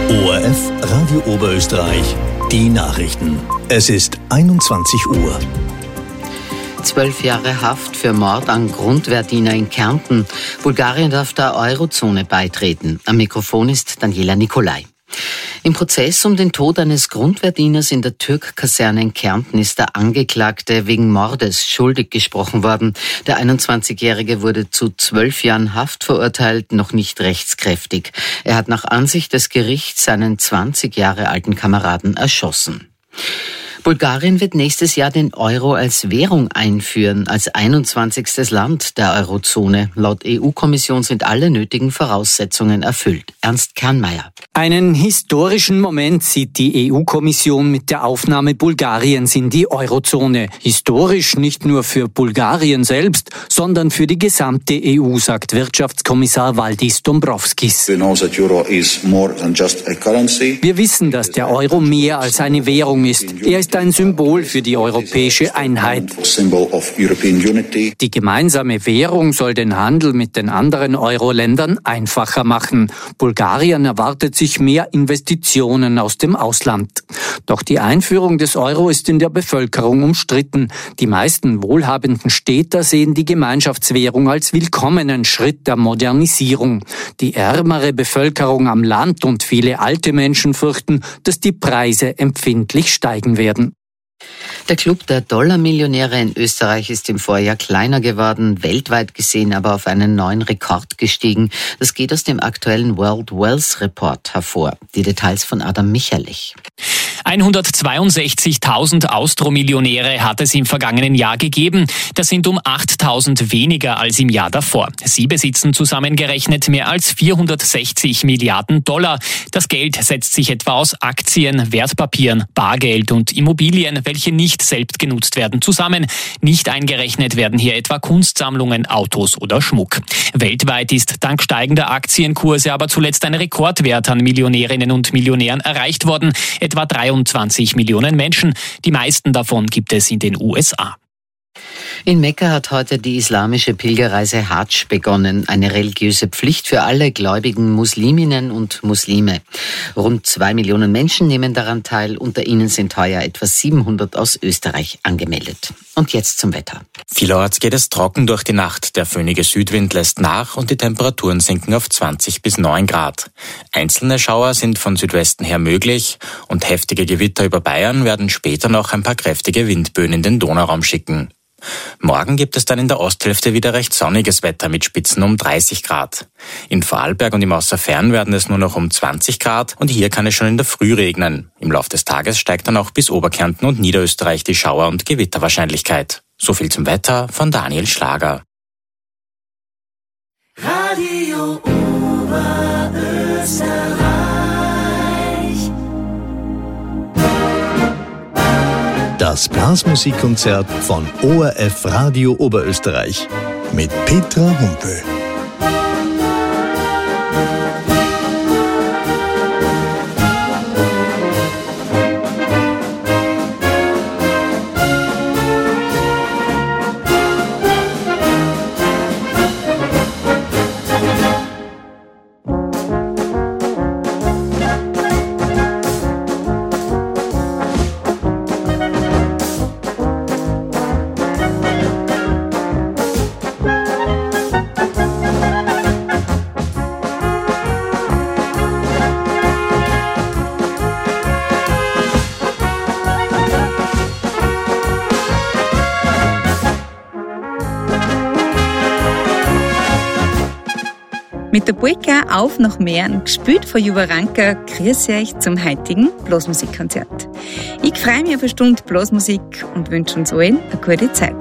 ORF Radio Oberösterreich, die Nachrichten. Es ist 21 Uhr. 12 Jahre Haft für Mord an Grundwehrdiener in Kärnten. Bulgarien darf der Eurozone beitreten. Am Mikrofon ist Daniela Nicolai. Im Prozess um den Tod eines Grundwehrdieners in der Türk-Kaserne in Kärnten ist der Angeklagte wegen Mordes schuldig gesprochen worden. Der 21-Jährige wurde zu 12 Jahren Haft verurteilt, noch nicht rechtskräftig. Er hat nach Ansicht des Gerichts seinen 20 Jahre alten Kameraden erschossen. Bulgarien wird nächstes Jahr den Euro als Währung einführen, als 21. Land der Eurozone. Laut EU-Kommission sind alle nötigen Voraussetzungen erfüllt. Ernst Kernmeier. Einen historischen Moment sieht die EU-Kommission mit der Aufnahme Bulgariens in die Eurozone. Historisch nicht nur für Bulgarien selbst, sondern für die gesamte EU, sagt Wirtschaftskommissar Valdis Dombrovskis. Wir wissen, dass der Euro mehr als eine Währung ist. Er ist ein Symbol für die europäische Einheit. Die gemeinsame Währung soll den Handel mit den anderen Euro-Ländern einfacher machen. Bulgarien erwartet sich mehr Investitionen aus dem Ausland. Doch die Einführung des Euro ist in der Bevölkerung umstritten. Die meisten wohlhabenden Städter sehen die Gemeinschaftswährung als willkommenen Schritt der Modernisierung. Die ärmere Bevölkerung am Land und viele alte Menschen fürchten, dass die Preise empfindlich steigen werden. Der Club der Dollarmillionäre in Österreich ist im Vorjahr kleiner geworden, weltweit gesehen aber auf einen neuen Rekord gestiegen. Das geht aus dem aktuellen World Wealth Report hervor. Die Details von Adam Michalich. 162.000 Austromillionäre hat es im vergangenen Jahr gegeben. Das sind um 8.000 weniger als im Jahr davor. Sie besitzen zusammengerechnet mehr als 460 Milliarden Dollar. Das Geld setzt sich etwa aus Aktien, Wertpapieren, Bargeld und Immobilien, welche nicht selbst genutzt werden, zusammen. Nicht eingerechnet werden hier etwa Kunstsammlungen, Autos oder Schmuck. Weltweit ist dank steigender Aktienkurse aber zuletzt ein Rekordwert an Millionärinnen und Millionären erreicht worden. Etwa 23 Millionen Menschen. Die meisten davon gibt es in den USA. In Mekka hat heute die islamische Pilgerreise Hadsch begonnen, eine religiöse Pflicht für alle gläubigen Musliminnen und Muslime. Rund 2 Millionen Menschen nehmen daran teil, unter ihnen sind heuer etwa 700 aus Österreich angemeldet. Und jetzt zum Wetter. Vielerorts geht es trocken durch die Nacht, der föhnige Südwind lässt nach und die Temperaturen sinken auf 20 bis 9 Grad. Einzelne Schauer sind von Südwesten her möglich und heftige Gewitter über Bayern werden später noch ein paar kräftige Windböen in den Donauraum schicken. Morgen gibt es dann in der Osthälfte wieder recht sonniges Wetter mit Spitzen um 30 Grad. In Vorarlberg und im Außerfern werden es nur noch um 20 Grad und hier kann es schon in der Früh regnen. Im Laufe des Tages steigt dann auch bis Oberkärnten und Niederösterreich die Schauer- und Gewitterwahrscheinlichkeit. So viel zum Wetter von Daniel Schlager. Radio Oberösterreich. Das Blasmusikkonzert von ORF Radio Oberösterreich mit Petra Humpel. Mit der Polka auf nach Mähren, gespielt von Juba Ranker, grüße euch zum heutigen Blasmusikkonzert. Ich freue mich auf eine Stunde Blasmusik und wünsche uns allen eine gute Zeit.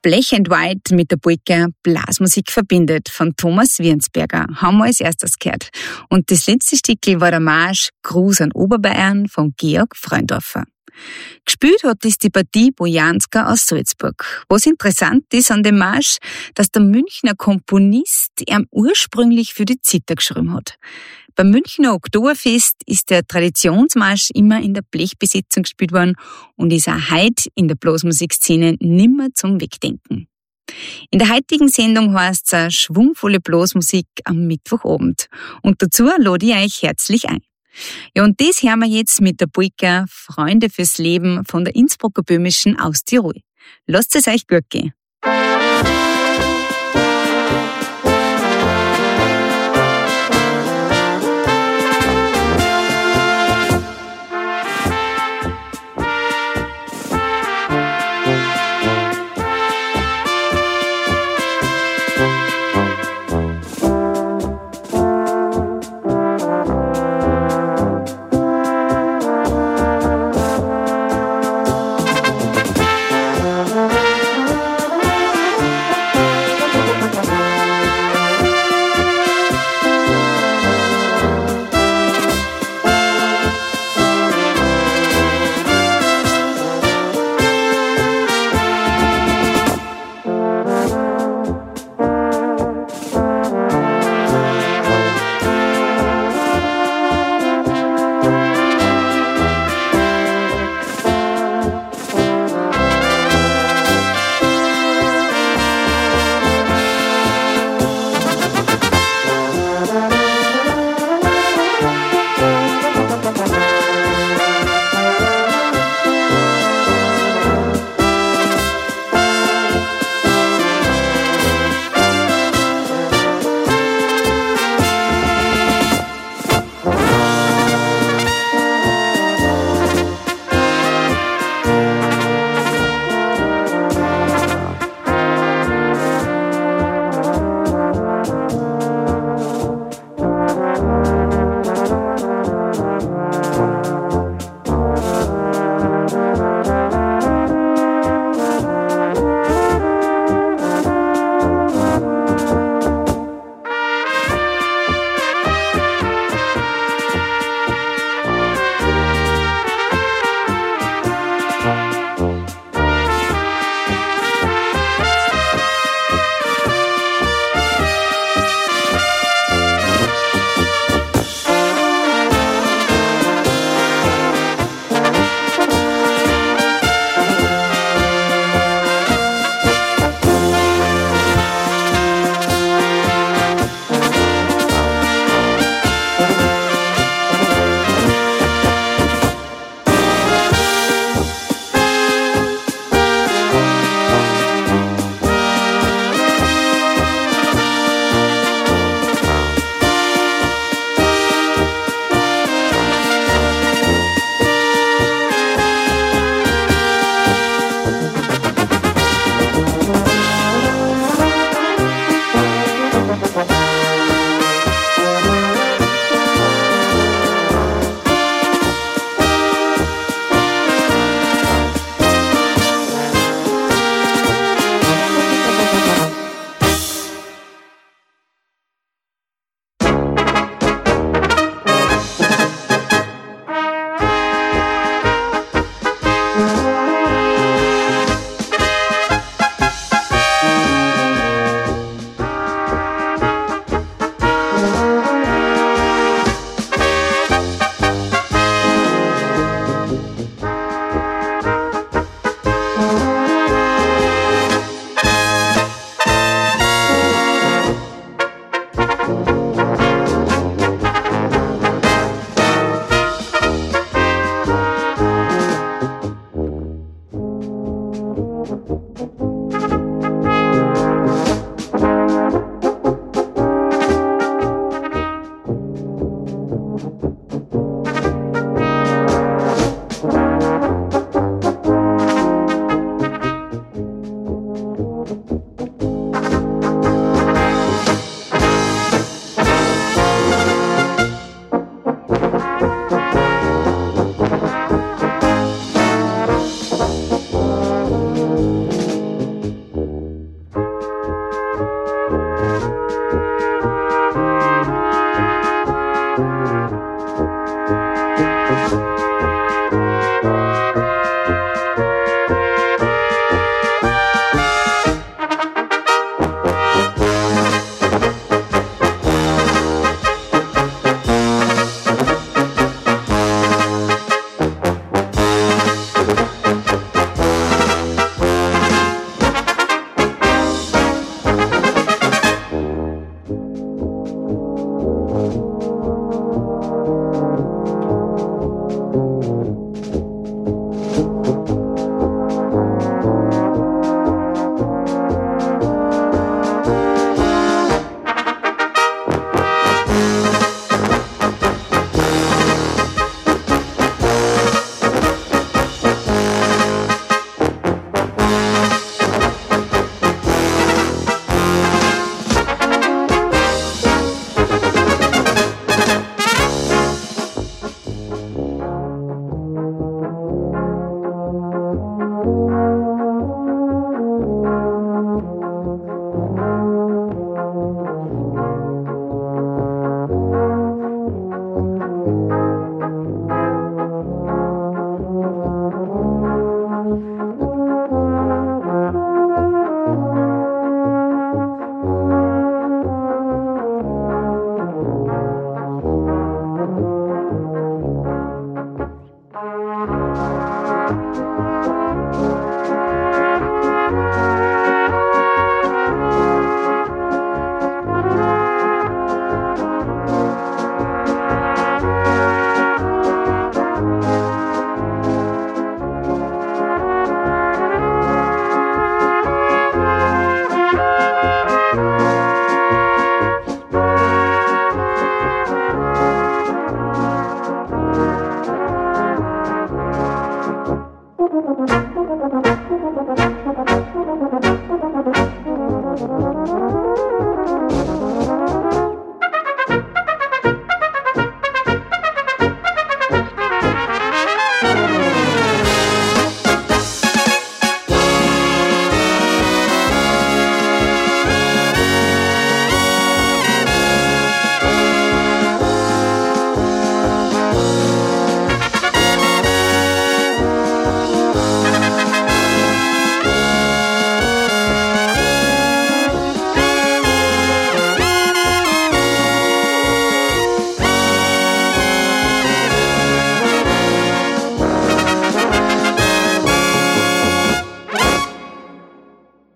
Black and White mit der Polka Blasmusik verbindet von Thomas Wirnsberger, haben wir als erstes gehört. Und das letzte Stückchen war der Marsch Gruß an Oberbayern von Georg Freundorfer. Gespielt hat das die Partie Bojanska aus Salzburg. Was interessant ist an dem Marsch, dass der Münchner Komponist ihn ursprünglich für die Zither geschrieben hat. Beim Münchner Oktoberfest ist der Traditionsmarsch immer in der Blechbesetzung gespielt worden und ist auch heute in der Blasmusikszene nimmer zum Wegdenken. In der heutigen Sendung heißt es schwungvolle Blasmusik am Mittwochabend. Und dazu lade ich euch herzlich ein. Ja, und das hören wir jetzt mit der Polka Freunde fürs Leben von der Innsbrucker Böhmischen aus Tirol. Lasst es euch gut gehen.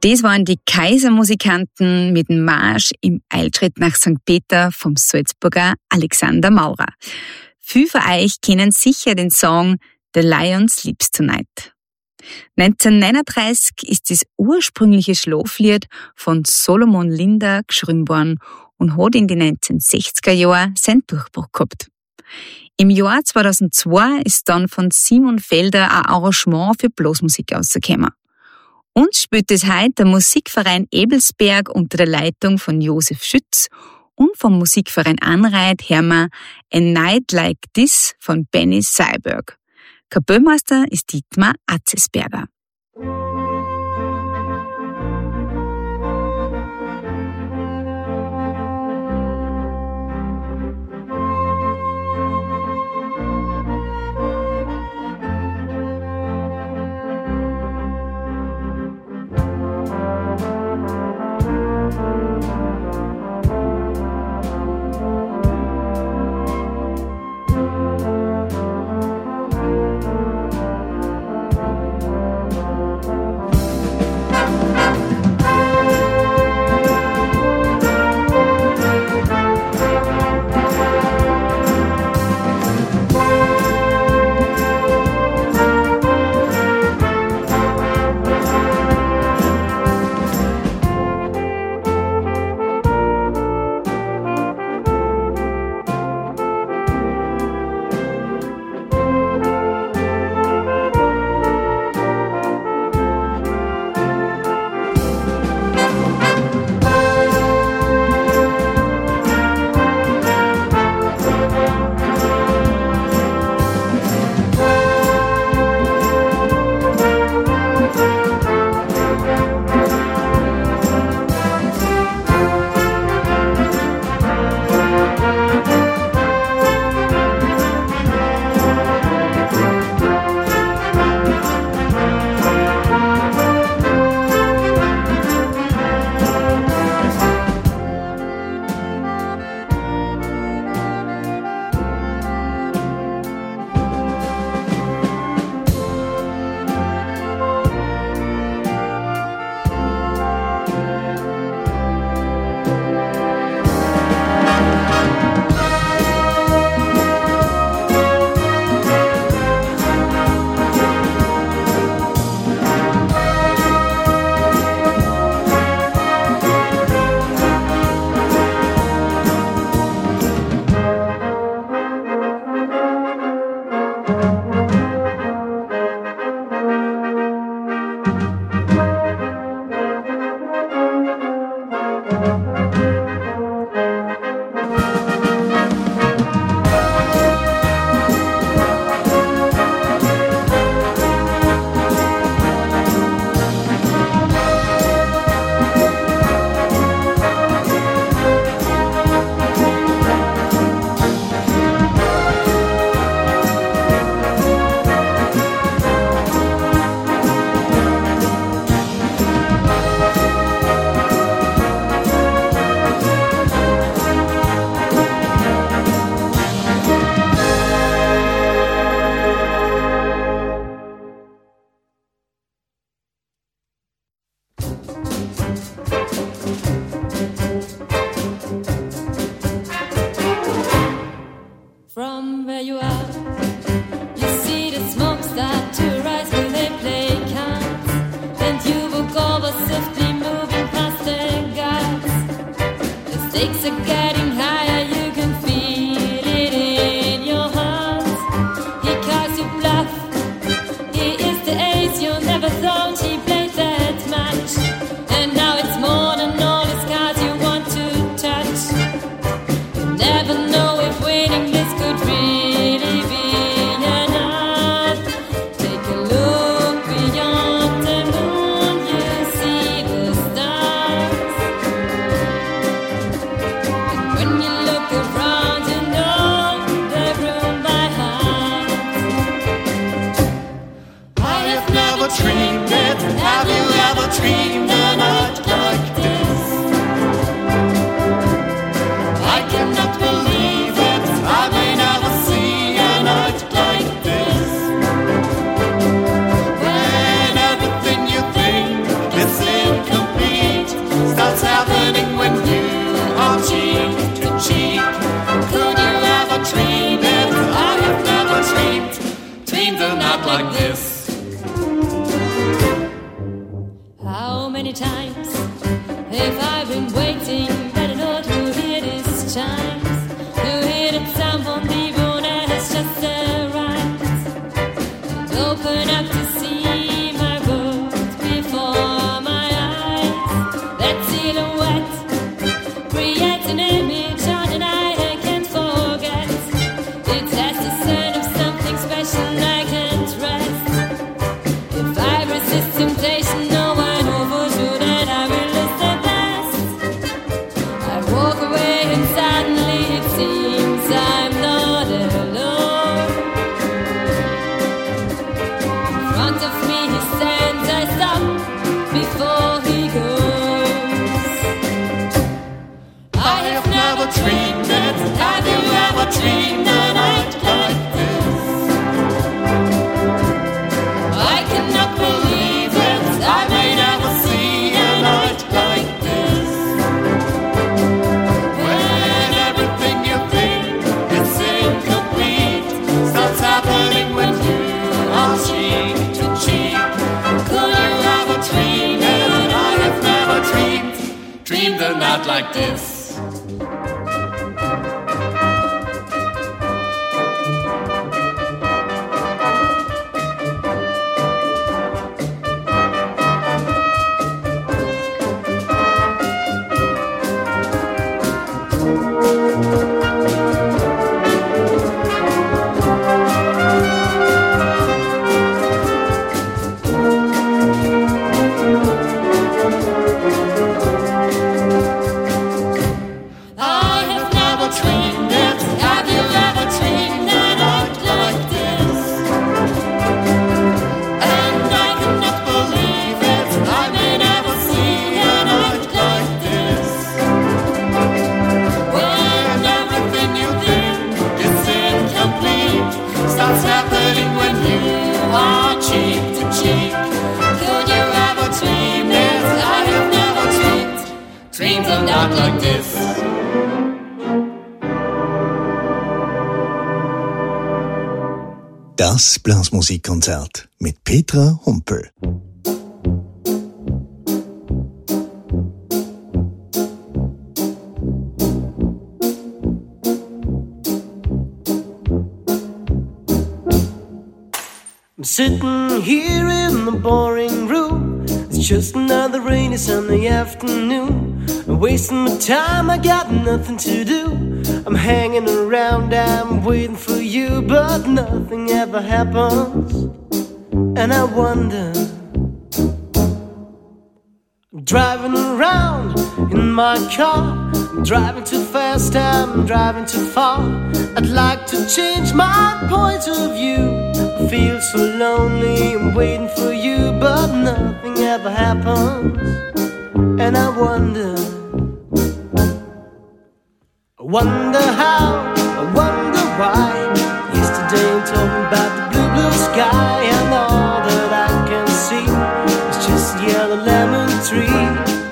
Das waren die Kaisermusikanten mit dem Marsch im Eilschritt nach St. Peter vom Salzburger Alexander Maurer. Viele von euch kennen sicher den Song The Lion Sleeps Tonight. 1939 ist das ursprüngliche Schlaflied von Solomon Linder geschrieben worden und hat in den 1960er Jahren seinen Durchbruch gehabt. Im Jahr 2002 ist dann von Simon Felder ein Arrangement für Blasmusik rausgekommen. Und spielt es heute der Musikverein Ebelsberg unter der Leitung von Josef Schütz und vom Musikverein Anreit hören wir A Night Like This von Benny Seiberg. Kapellmeister ist Dietmar Atzesberger. From where you are, you see the smoke start to rise when they play cards, and you walk over swiftly moving past the guards. The stakes are getting higher, you can feel it in your heart. He calls you bluff, he is the ace you never thought he played that much, and now it's more than all his cards you want to touch. You never know if winning this could really be enough. Take a look beyond the moon, you see the stars. And like this. How many times have I been waiting that I know to hear these chimes, to hear that someone even has just arrived, and open up to see my world before my eyes. That silhouette creates an image on an eye I can't forget. It has the scent of something special I can't rest. If I resist temptation, no one overshoot and I will lose the best. I walk away and suddenly it seems I'm not alone. In front of me he stands, I stop before he goes. I have never dreamed it. Have you ever dreamed a night like this? I cannot believe it. I may never see a night like this. When everything you think is incomplete starts happening when you are cheek to cheek. Could you ever dream it? I have never dreamed a night like this. I have never dreamed it. Have you ever dreamed a night like this? And I cannot believe it. I may never see a night like this. When everything you think is incomplete starts happening when you are cheek to cheek. Could you ever dream it? I have never dreamed a night like this. Das Blasmusikkonzert mit Petra Humpel. I'm sitting here in the boring room. It's just another rainy Sunday afternoon. I'm wasting my time, I got nothing to do. I'm hanging around, I'm waiting for you, but nothing ever happens. And I wonder, I'm driving around in my car. I'm driving too fast, I'm driving too far. I'd like to change my point of view. I feel so lonely, I'm waiting for you, but nothing ever happens. And I wonder how, I wonder why. Yesterday you told me about the blue, blue sky, and all that I can see is just a yellow lemon tree.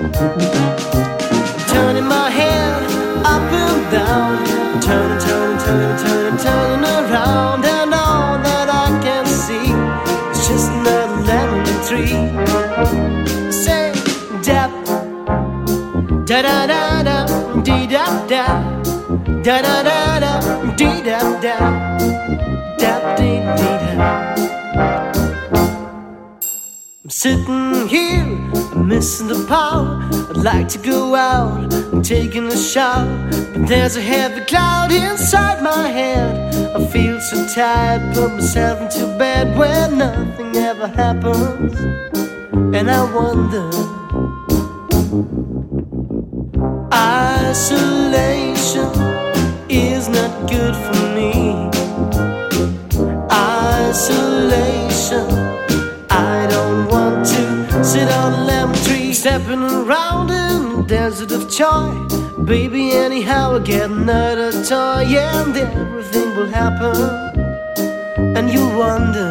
Turning my head up and down, turning, turning, turning, turning, turning around, and all that I can see is just another lemon tree. Say, dap, da da da da, dee da da. Da da da da, dee da da, da dee dee da. I'm sitting here, I'm missing the power. I'd like to go out and taking a shower, but there's a heavy cloud inside my head. I feel so tired, put myself into bed where nothing ever happens. And I wonder, isolation is not good for me. Isolation, I don't want to sit on a lemon tree, stepping around in the desert of joy. Baby, anyhow I get another toy, and everything will happen. And you wonder,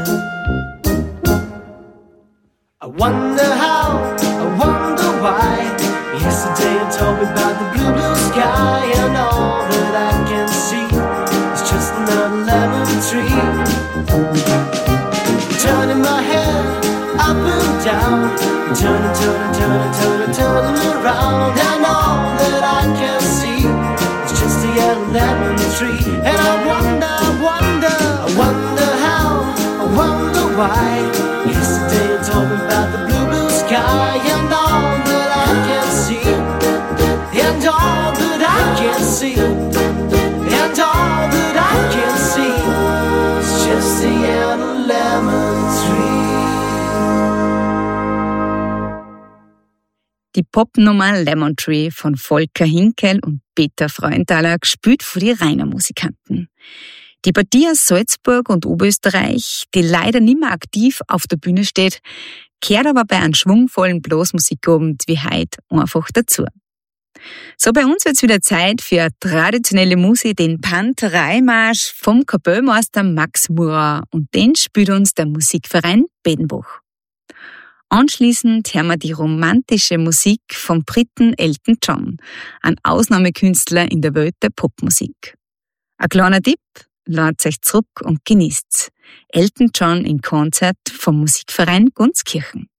I wonder how, I wonder why. Yesterday you told me about the blue, blue sky, and all that I can see is just another lemon tree. turning my head up and down, turning, turning, turning, turning, turning around, and all that I can see is just a yellow lemon tree. And I wonder, wonder, I wonder how, I wonder why. Yesterday you told me about the blue, blue sky, and all that I can see, and all that I can see, and all that I can see is just a yellow lemon tree. Die Popnummer Lemon Tree von Volker Hinkel und Peter Freundthaler, gespielt von den Rainer Musikanten. Die Partie aus Salzburg und Oberösterreich, die leider nicht mehr aktiv auf der Bühne steht, kehrt aber bei einem schwungvollen Blasmusikabend wie heute einfach dazu. So, bei uns wird's wieder Zeit für eine traditionelle Musik, den Panterei-Marsch vom Kapellmeister Max Murer, und den spielt uns der Musikverein Bedenbach. Anschließend hören wir die romantische Musik vom Briten Elton John, ein Ausnahmekünstler in der Welt der Popmusik. Ein kleiner Tipp, ladet euch zurück und genießt's. Elton John im Konzert vom Musikverein Gunskirchen.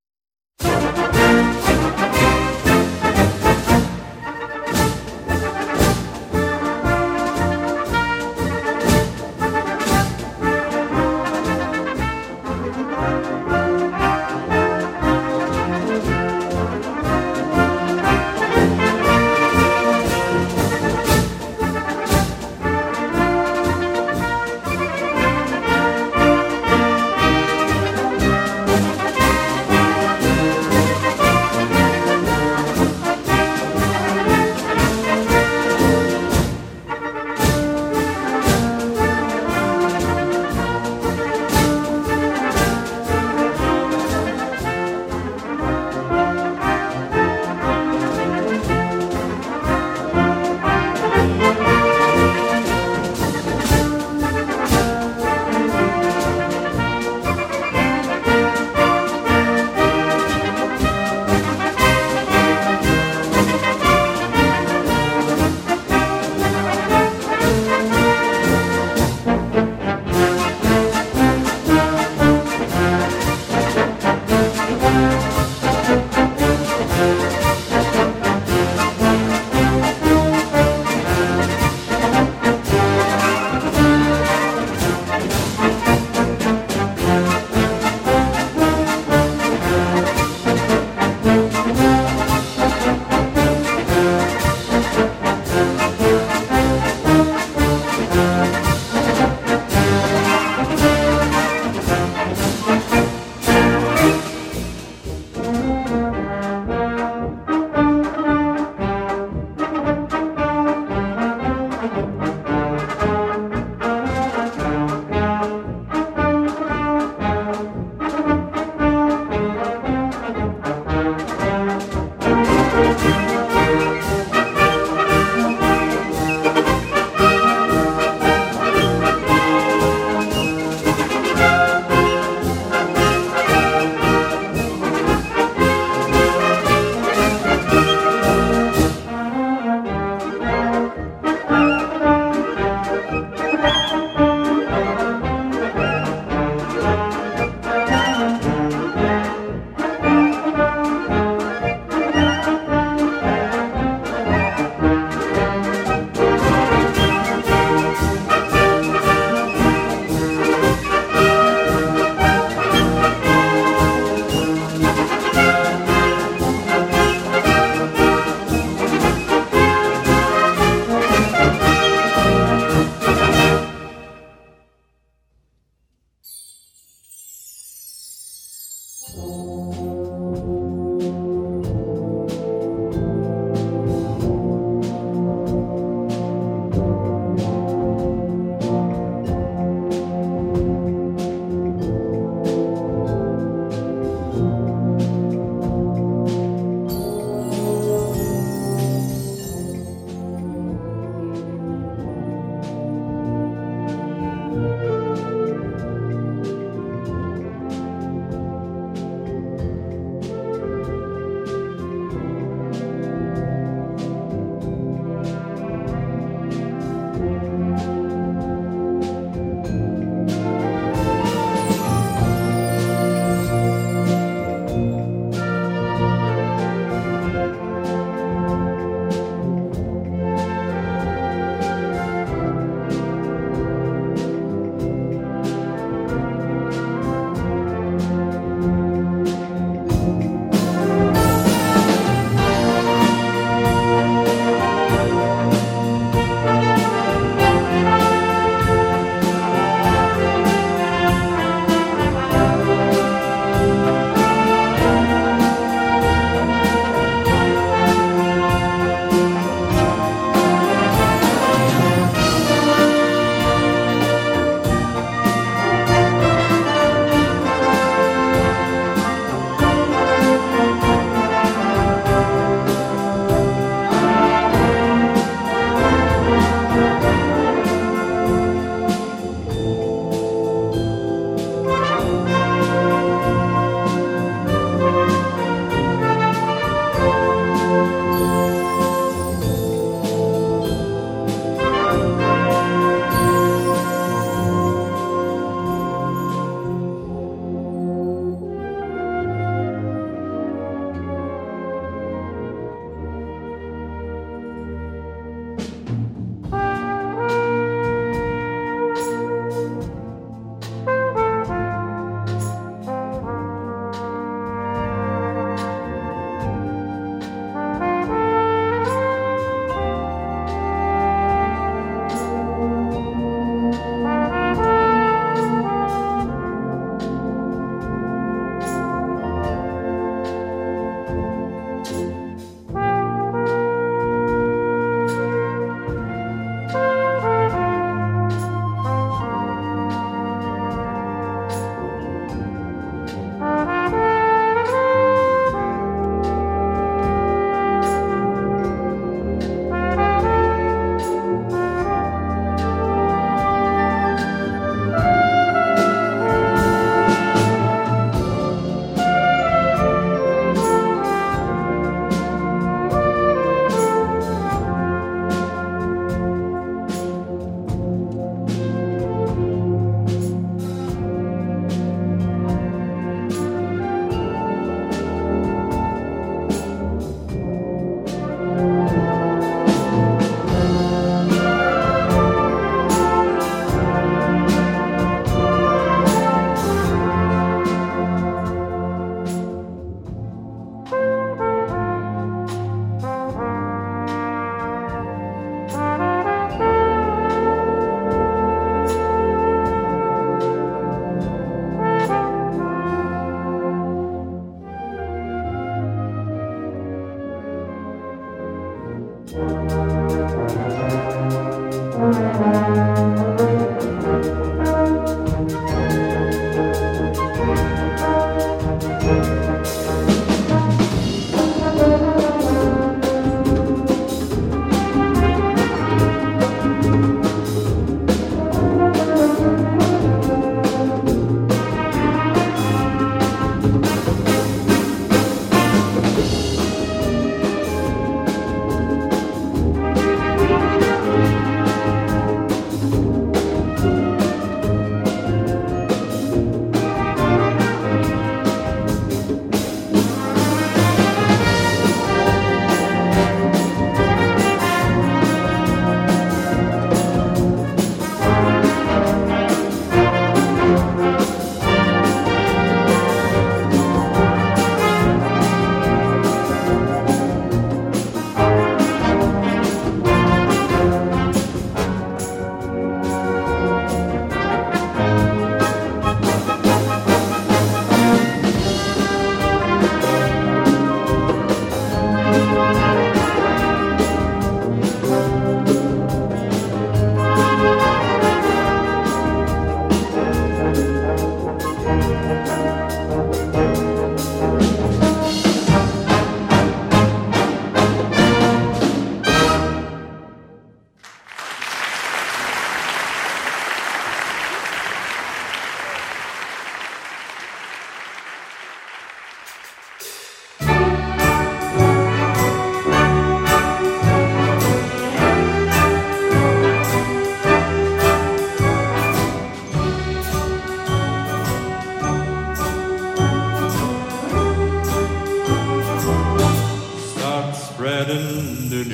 spreading the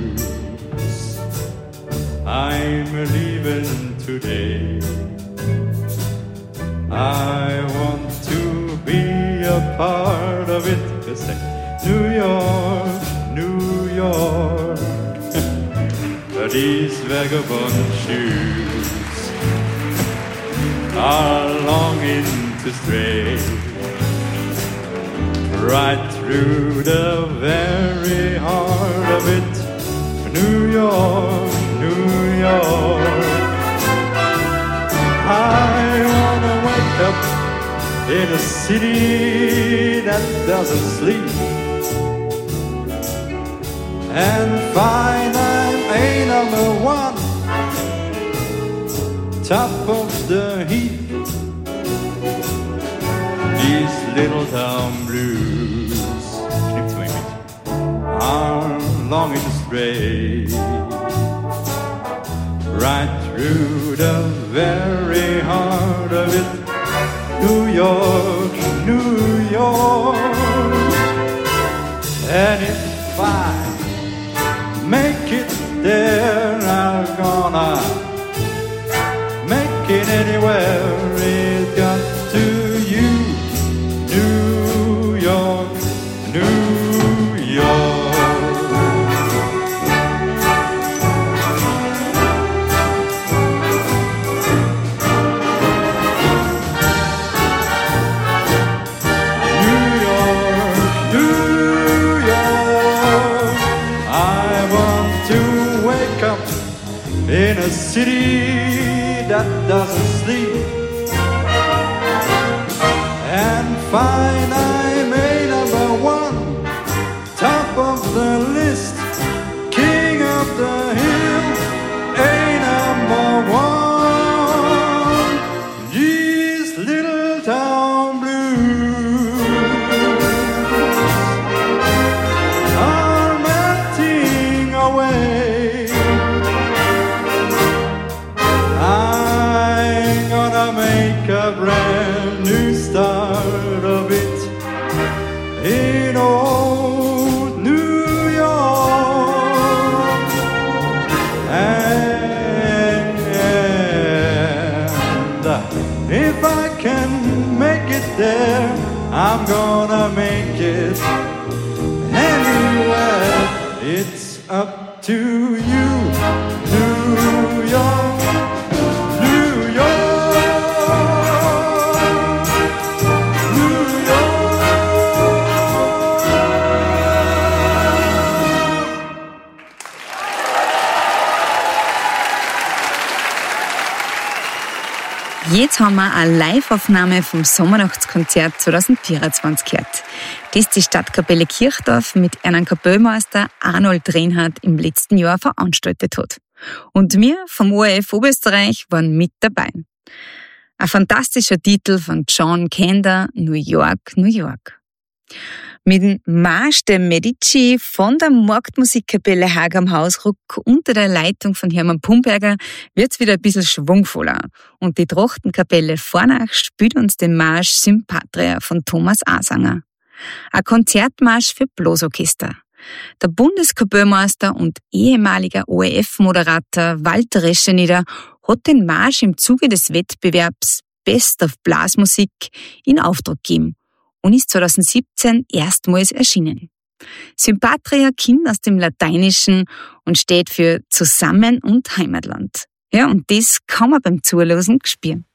news. I'm leaving today. I want to be a part of it. Just say, New York, New York. These vagabond shoes are longing to stray right through the very heart of it. New York, New York. I wanna wake up in a city that doesn't sleep and find I'm a number one, top of the heap. These little town blues are longing to stray right through the very heart of it. New York, New York. And if I make it there, I'm gonna make it anywhere. It got to you. New York, New York. New York, New York. I want to wake up in a city that doesn't sleep and find I'm a number one, top of the list, king of the hill, a number one. These little town blues are melting away. I'm gonna make a brand new start of it in old New York. And if I can make it there, I'm gonna make it anywhere. It's up to you, New York, New York. Jetzt haben wir eine Live-Aufnahme vom Sommernachtskonzert 2024 gehört, das die Stadtkapelle Kirchdorf mit einem Kapellmeister Arnold Reinhardt im letzten Jahr veranstaltet hat. Und wir vom ORF Oberösterreich waren mit dabei. Ein fantastischer Titel von John Kander, New York, New York. Mit dem Marsch der Medici von der Marktmusikkapelle Haag am Hausruck unter der Leitung von Hermann Pumberger wird's wieder ein bisschen schwungvoller. Und die Trochtenkapelle Vornach spielt uns den Marsch Sympatria von Thomas Asanger. Ein Konzertmarsch für Blasorchester. Der Bundeskapellmeister und ehemaliger ORF-Moderator Walter Reschenieder hat den Marsch im Zuge des Wettbewerbs Best of Blasmusik in Auftrag gegeben und ist 2017 erstmals erschienen. Sympatria kommt aus dem Lateinischen und steht für Zusammen und Heimatland. Ja, und das kann man beim Zuhören spüren.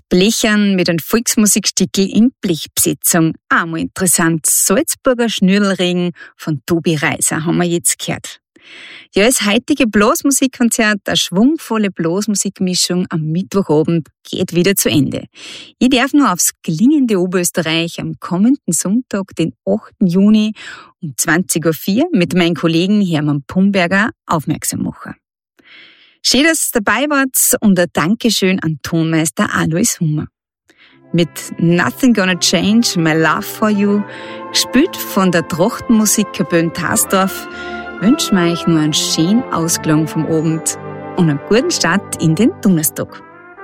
Blechern mit einem Volksmusikstickel in Blechbesetzung. Einmal interessant. Salzburger Schnürlregen von Tobi Reiser haben wir jetzt gehört. Ja, das heutige Blasmusikkonzert, eine schwungvolle Blasmusikmischung am Mittwochabend, geht wieder zu Ende. Ich darf nur aufs klingende Oberösterreich am kommenden Sonntag, den 8. Juni um 20.04 Uhr mit meinem Kollegen Hermann Pumberger aufmerksam machen. Schön, dass ihr dabei wart und ein Dankeschön an Tonmeister Alois Hummer. Mit Nothing Gonna Change, My Love For You, gespielt von der Trachtenmusikkapelle Tasdorf, wünschen wir euch nur einen schönen Ausklang vom Abend und einen guten Start in den Donnerstag.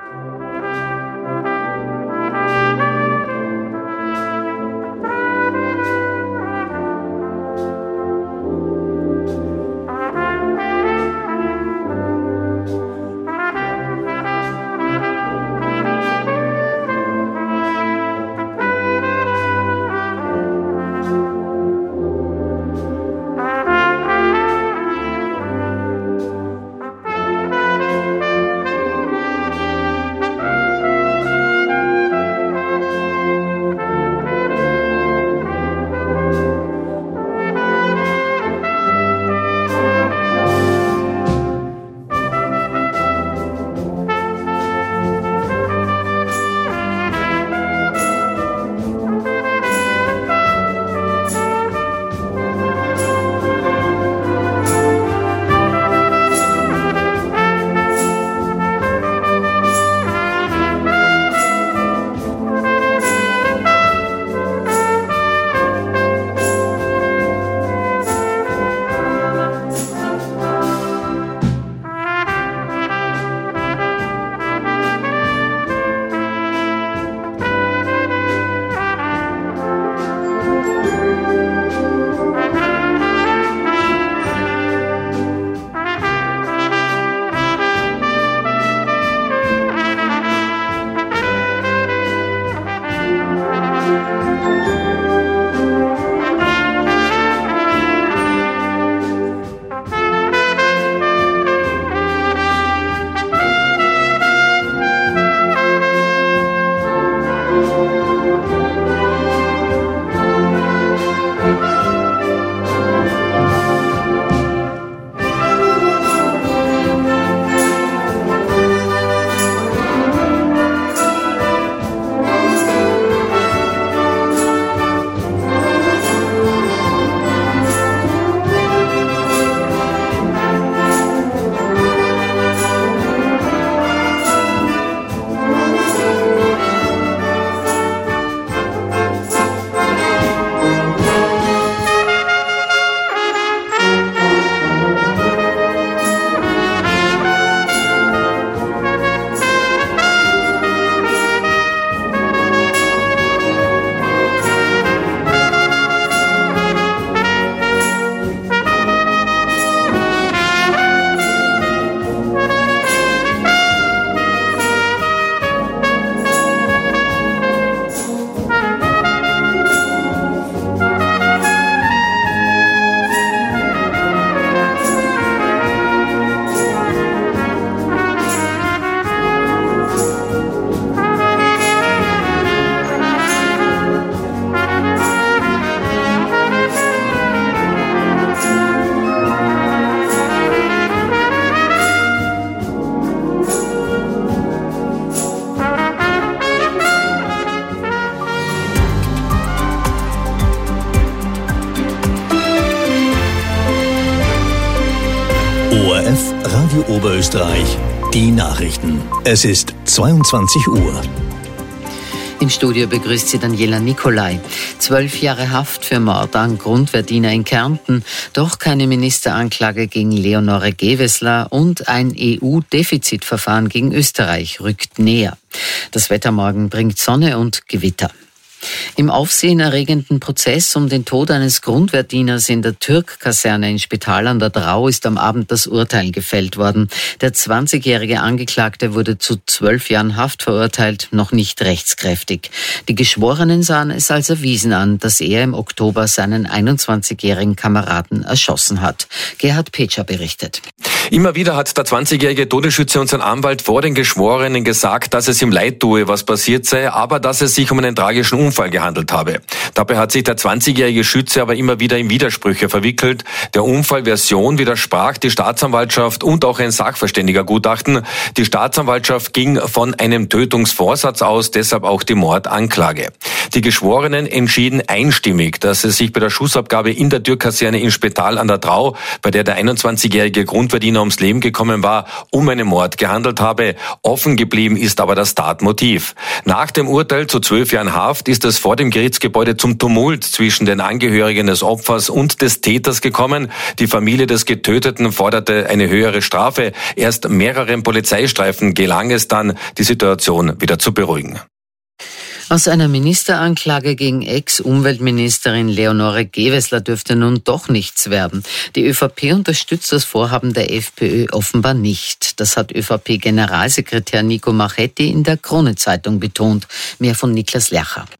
ORF Radio Oberösterreich, die Nachrichten. Es ist 22 Uhr. Im Studio begrüßt sie Daniela Nicolai. 12 Jahre Haft für Mord an Grundwehrdiener in Kärnten, doch keine Ministeranklage gegen Leonore Gewessler und ein EU-Defizitverfahren gegen Österreich rückt näher. Das Wetter morgen bringt Sonne und Gewitter. Im aufsehenerregenden Prozess um den Tod eines Grundwehrdieners in der Türk-Kaserne in Spital an der Drau ist am Abend das Urteil gefällt worden. Der 20-jährige Angeklagte wurde zu 12 Jahren Haft verurteilt, noch nicht rechtskräftig. Die Geschworenen sahen es als erwiesen an, dass er im Oktober seinen 21-jährigen Kameraden erschossen hat. Gerhard Petscher berichtet. Immer wieder hat der 20-jährige Todesschütze und sein Anwalt vor den Geschworenen gesagt, dass es ihm leid tue, was passiert sei, aber dass es sich um einen tragischen Unfall gehandelt habe. Dabei hat sich der 20-jährige Schütze aber immer wieder in Widersprüche verwickelt. Der Unfallversion widersprach die Staatsanwaltschaft und auch ein Sachverständigergutachten. Die Staatsanwaltschaft ging von einem Tötungsvorsatz aus, deshalb auch die Mordanklage. Die Geschworenen entschieden einstimmig, dass es sich bei der Schussabgabe in der Türk-Kaserne in Spital an der Drau, bei der der 21-jährige Grundverdiener ums Leben gekommen war, um einen Mord gehandelt habe. Offen geblieben ist aber das Tatmotiv. Nach dem Urteil zu 12 Jahren Haft ist es vor dem Gerichtsgebäude zum Tumult zwischen den Angehörigen des Opfers und des Täters gekommen. Die Familie des Getöteten forderte eine höhere Strafe. Erst mehreren Polizeistreifen gelang es dann, die Situation wieder zu beruhigen. Aus einer Ministeranklage gegen Ex-Umweltministerin Leonore Gewessler dürfte nun doch nichts werden. Die ÖVP unterstützt das Vorhaben der FPÖ offenbar nicht. Das hat ÖVP-Generalsekretär Nico Marchetti in der Krone-Zeitung betont. Mehr von Niklas Lercher.